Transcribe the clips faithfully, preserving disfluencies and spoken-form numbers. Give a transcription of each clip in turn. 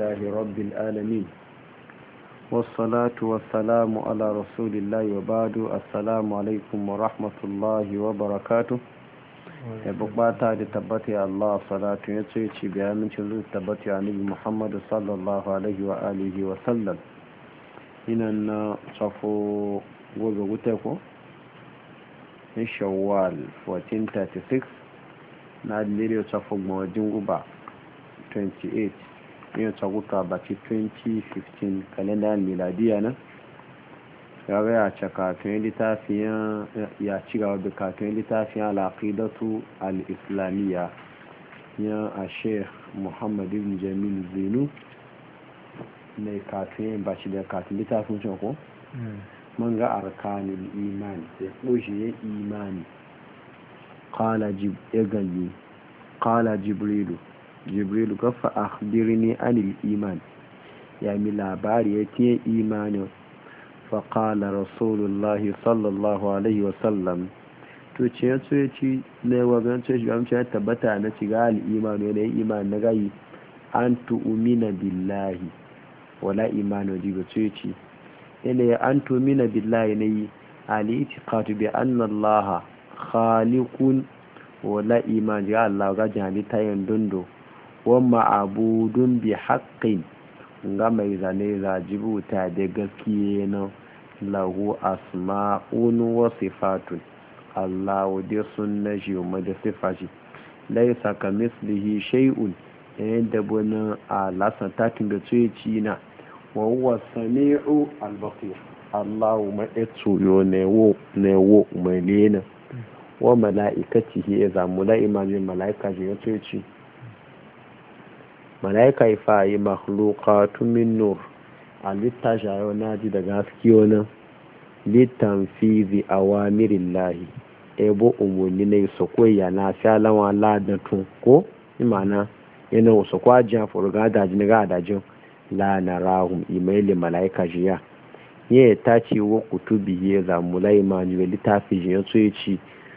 لله رب العالمين والصلاة والسلام على رسول الله وبعد السلام عليكم ورحمة الله وبركاته bukata da tabbata Allah salatu ya ce ci biya min cin zuwa tabbata ya nabi Muhammad sallallahu alaihi wa alihi wa sallam inan na safo gobe wuta ko in shawwal fourteen thirty-six na dalilin safo mawajin guba twenty-eight yin tsaguta baki twenty fifteen kalendar miladiya nan ya gaya ce kafin littafiyan ya ci gaba da kafin littafiyan al'aqidatu al-islamiyya ya a sheikh muhammad ibn jamil zinu mai kafin ba shi da kafin littafin can ko man ga arkanin imani sai ɓoshe ya imani kala jibrilu jibrilu gafa akhbirni anil iman ya mi labari ya tiye imanin faƙala rasulullahi sallallahu alaihi wasallam to ce ya ce ci na wajen ce shi gamce ya tabbata na shiga al'imanu yanayin iman na gayi an tu'umina billahi wala imanu ji ba ce ci yanayin an tu'umina billahi na yi aliti katu bi annallaha khaliqun wala iman ji Allah ga halitta yin dundo wa ma'abudun bi haqqin nga mai zane zajibuta da gaskiye na lahu asma'un wa sifatun Allah wadda sun na shi wa da sifashi laisa ka mislihi shay'un yadda bana a lasan takin da tsoye na wa huwa sami'u al-basir Allah ma etsu yo ne wo ne wo mai lena wa mala'ikatihi ya zamu la imamin mala'ika ji ya tsoye malaika ifa yi makhlukatu min nur a littashi a yau na ji daga haskiyo nan littan fizi a wamirin lahi ebo umarni na isa koya na fi alawa ladatun ko imana yana wasu kwajin furga adajin ga adajin la na rahun imaili malaika jiya ya ta ce wa kutubi ya zamula imani wa littafi jiya so ya ci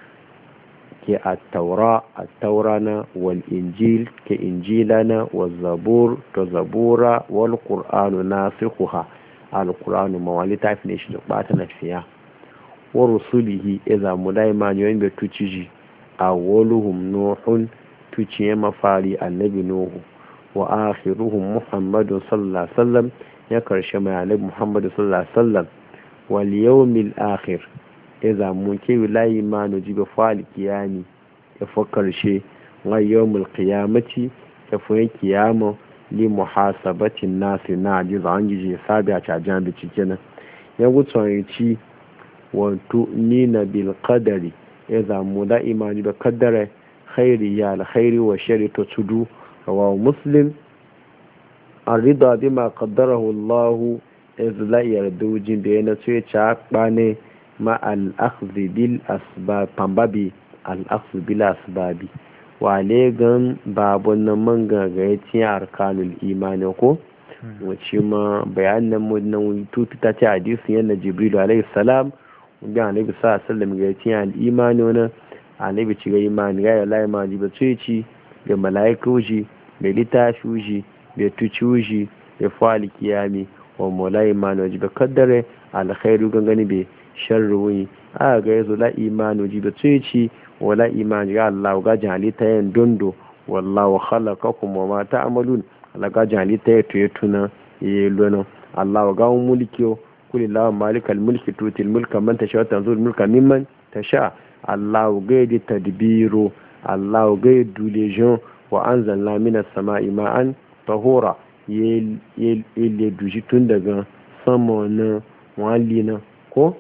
ke attaura attaurana wal injil ke injilana wal zabur to zabura wal qur'anu nasikhuha al qur'anu mawali ta fi ne shi ba ta nafiya wa rusulihi idza mulaiman yayin da tuciji awwaluhum nuhun tuciye mafari annabi nuhu wa akhiruhum muhammadun sallallahu alaihi wasallam ya karshe mai annabi muhammadu sallallahu alaihi wasallam wal yawmil akhir iza mun ke wilayi ma no jibe fali kiyami ya fa karshe wa yawmul qiyamati ya fa kiyama li muhasabatin nasi na ji zan ji sabi a cajan da cikin ya gutsun ci wa tu nina bil qadari iza mu da imani da qaddara khairi ya al khairi wa sharri to tudu wa muslim arida bima qaddarahu Allah iz la yardu jin da yana so ya ci bane ma al'akhzi bil asbab pambabi al'akhzi bil asbabi wale gan babun nan man gagaye cin arkanul imani ko wace ma bayanan mu nan tutu ta ce hadisi yana jibril alayhi salam ga annabi sallallahu alaihi wasallam ga cin al imani wannan annabi ci ga imani ga la imani ba ce ci da malaiku ji da litafi ji da tuci ji da fali kiyami wa mulai imani wajiba kaddare alkhairu gangani be sharruwi a ga yazo la imanu ji da tsoyici wala imani ga Allah ga jalita yan dondo wallahu khalaqakum wa ma ta'malun Allah ga jalita ya tuye tuna ye lono Allah ga mulkiyo kulillahu malikal mulki tutil mulka man tasha tanzul mulka mimman tasha Allah ga di tadbiru Allah ga dulejon wa anzalna minas sama'i ma'an tahura ye ye le duji tun daga sama na walina ko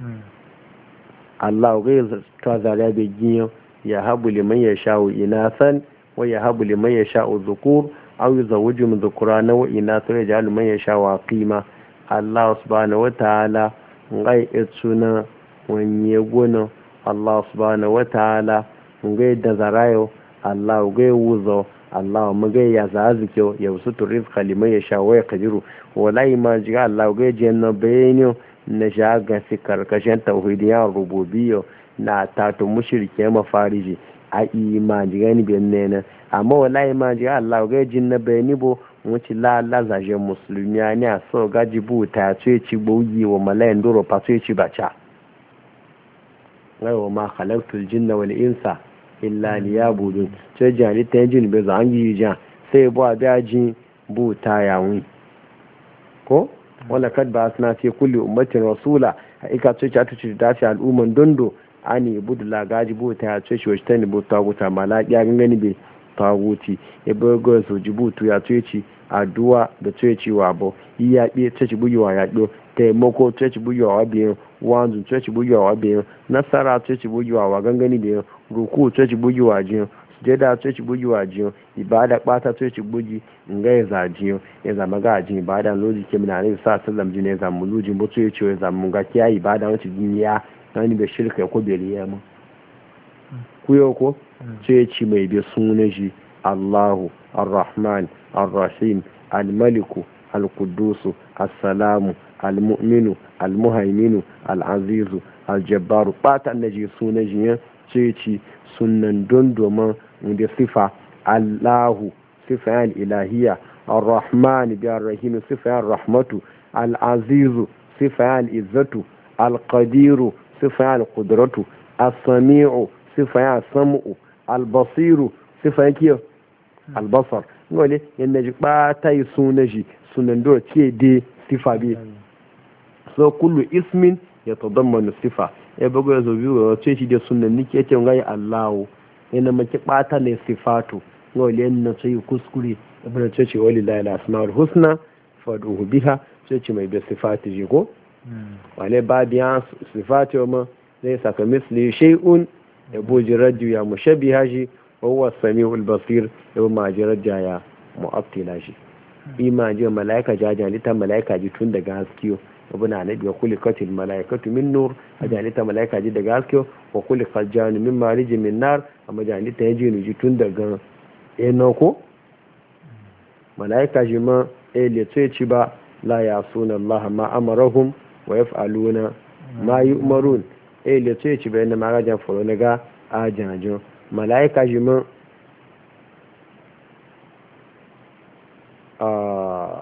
Allah ga ta zara da giyan ya habu liman ya sha'u inasan wa ya habu liman ya sha'u zukur aw yuzawwiju dhukrana wa inasan ya jalu man ya sha'u qima Allah subhanahu wa ta'ala ngai etsuna wanye gona Allah subhanahu wa ta'ala ngai da zarayo Allah ga wuzo Allah mu ga ya zazike ya usutu rizqa liman ya sha'u wa yaqdiru wallahi ma jiga Allah ga janna bayani na shaga fi karkashin tauhidiyar rububiyyo na tato mushrike mafariji a imani gani bin ne amma wallahi ma ji Allah ga jin na bayani bo wuce lalazajen musulmi ne a so gaji buta ya ce ci gbogi wa malayan doro fa ce ci baca wa ma khalaqtul jinna wal insa illa liyabudun ce jani ta jin be zan yi ja sai bo abaji buta ya wi ko wala kad ba asna fi kulli ummatin rasula haika ce ta tuci da shi al'umman dondo ani budula gaji buta ya ce shi wacce ta ni buta buta mala ya gangani be tawuti ebe go so jibutu ya ce addu'a da ce wa bo iya be ce buyiwa ya do taimako ce buyiwa wa biyan wanzu ce buyiwa wa biyan nasara ce buyiwa wa gangani biyan ruku ce buyiwa jiyan sujada ce buyiwa jiyan ibada bata ce buji nga ya zajiyan ya zama ga jin ibada loji ke mina ne sa sallam jin ya zamu luji bo ce ce ya zamu ga kiya ibada wace duniya nani be shirka ko beliya mu kuyo ko ce ci mai bi sunan shi Allahu Ar-Rahman Ar-Rahim Al-Maliku Al-Qudusu As-Salamu Al-Mu'minu Al-Muhaiminu Al-Azizu Al-Jabbaru batan da ji sunan shi ce ci sunan don domin da sifa Allahu sifa al-ilahiyya Ar-Rahman bi Ar-Rahim sifa ar-rahmatu Al-Azizu sifa al-izzatu Al-Qadiru sifa al-qudratu As-Sami'u sifa ya sam'u albasiru sifa yake albasar ngole yanda ji bata yi sunan shi sunan do ce de sifa bi so kullu ismin yatadammanu sifa e bago yazo biyo ce shi de sunan nike ce ngai Allahu yana maki bata ne sifatu ngole yana ce kuskure ibn ce ce walillahi al-asmaul husna fad'uhu biha ce ce mai da sifati ji ko wale ba biya sifati ma zai saka misli shay'un yabo jirajju ya mushabbiha shi wa huwa samiul basir yabo ma jirajja ya mu'attila shi ima ji malaika jajalita malaika ji tun daga haskiyo abu na nabi wa kulikatil malaikatu min nur ajalita malaika ji daga haskiyo wa kulikal janu min marijin min nar amma jalita yaji ji tun daga enoko malaika ji ma ele ce ci ba la yasuna allah ma amarahum wa yaf'aluna ma yu'marun e le to ci bayan magajan foro na ga ajajo malaika jimin a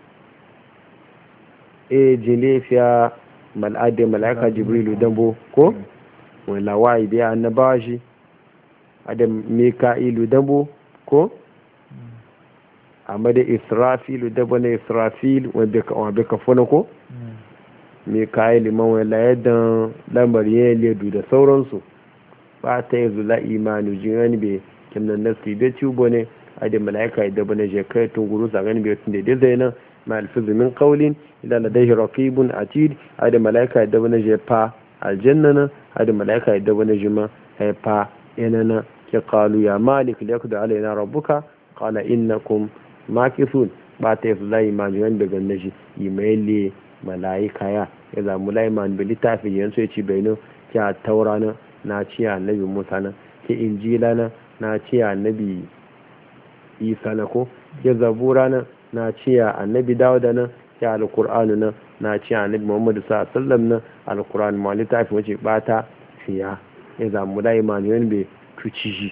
e jilefiya mal'ade malaika jibrilu dambo ko wala wai da annabashi adam mika'ilu dambo ko amma da israfilu dambo na israfil wanda ka wanda ka fona ko me kayi liman wala yadda lambar yin ledu da sauransu ba ta yi zula imanu jiran bai kimnan nasu bai tubo ne a da mala'ika da bane je kai tun guru sa gani bai tun da dai zai nan ma alfizu min qawlin ila ladayhi raqibun atid a da mala'ika da bane je fa aljanna na a da mala'ika da bane je ma ai fa yanana ke qalu ya malik liyaqdi alaina rabbuka qala innakum makithun ba ta yi zula imanu jiran daga naji imaili mala'ika ya ya zamu laiman bi littafi yanzu ya ci bainu ya taura na na ci annabi musa na ke injila na na ci annabi isa na ko ya zabura na na ci annabi dawuda na ya alqur'anu na na ci annabi muhammadu sallallahu alaihi wasallam na alqur'an ma littafi wace bata fiya ya zamu laiman yan be tuci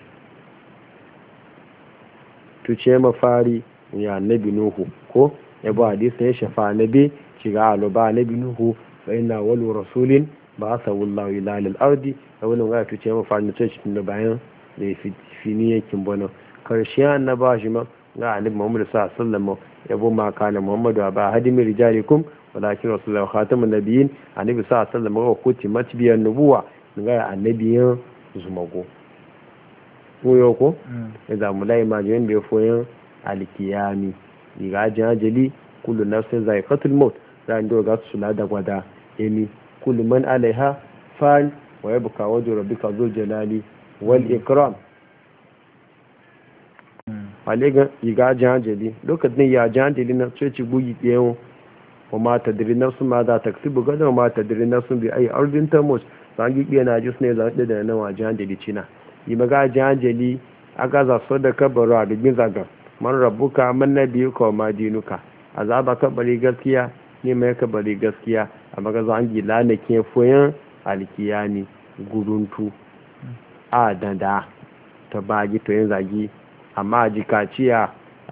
tuce mafari ya annabi nuhu ko ya ba hadisi ya shafa annabi shiga aluba na binuhu fa ina walu rasulin ba sa wallahu ila lil ardi da wannan ga tuce mu fa nuce cikin da bayan da fini yakin bana karshe annaba shi ma ga annabi Muhammad sallallahu alaihi wasallam yabo ma kana Muhammadu ba hadimi rijalikum walakin rasulullahi khatamun nabiyyin annabi sallallahu alaihi wasallam ga kuti matbiyan nubuwa ga annabiyan zumago koyo ko da mulai ma jin da foyin alkiyami diga jajali kullu nafsin za'iqatul maut ran do ga su da gwada emi kullu man alaiha fan wa yabqa wajhu rabbika dhul jalali wal ikram alega yiga janjeli lokacin ya janjeli na cece bugi ɗayan wa ma tadri nafsun ma za ta kasibu gada wa ma tadri nafsun bi ai ardin tamus san gi na jus ne za da nan wa janjeli cina yi maga janjeli aka za so da kabaru a dubin zaga man rabbuka man nabiyuka wa ma dinuka azaba kabari gaskiya ne mai kabari gaskiya a maga za an gila na ke foyan alkiyani guruntu a danda ta bagi to yin zagi amma a jikaciya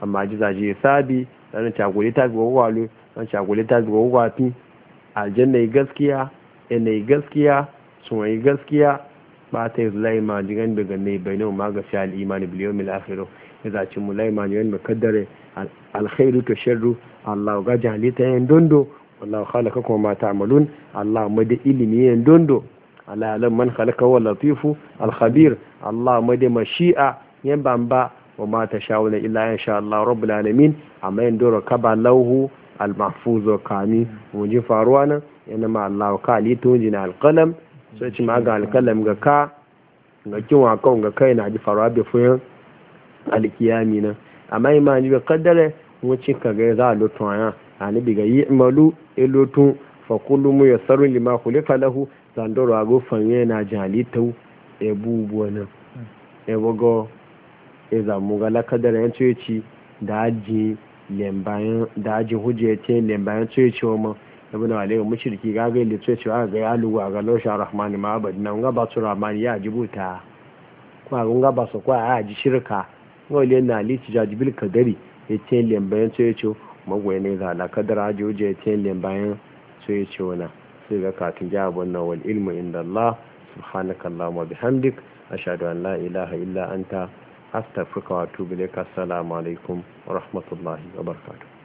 amma ji zaje sabi dan cagole ta go walo dan cagole ta go wati aljanna gaskiya ina gaskiya sun yi gaskiya ba ta yi laima jiran daga ne bainu ma ga fi al-imani bil yawmil akhir idza ci mu laima jiran da kaddare alkhairu to sharru Allah ga jalita yin dondo wallahu khalaqakum ma ta'malun Allah mada ilimi yin dondo ala alam man khalaqa wa latifu al-khabir Allah mada mashi'a yan bamba wa ma tashawuna illa insha Allah rabbul alamin amma yin doro kaba lauhu al-mahfuz kami mun ji faruwa nan yana ma Allah ka ali to jina al-qalam sai ci ma ga al-qalam ga ka ga kinwa kan ga kai na ji faruwa da fuyin al-kiyami nan amma imani bi qaddara wuce ka ga za a lotun aya annabi ga yi malu ilotun fa kullu mu yasarru lima khuliqa lahu zandoro ago fanye na jalitau e bubu nan e bogo e za mu ga lakadara yan ci da aji lembayan da aji huje ce lembayan ci wa mu ibn alayhi mushriki ga ga le ce ga ga ya luwa ga lo sha rahmani ma abad nan ga ba su rahmani ya jibuta ko ga ba su ko a ji shirka ngole na liti jajibil kadari ya ce lembayan ce ce magwai ne za a kadara joje ya ce lembayan ce ce wana sai ga katin jawabin na wal ilmu inda Allah subhanaka Allahumma bihamdik ashhadu an la ilaha illa anta astaghfiruka wa atubu ilaik assalamu alaikum wa rahmatullahi wa barakatuh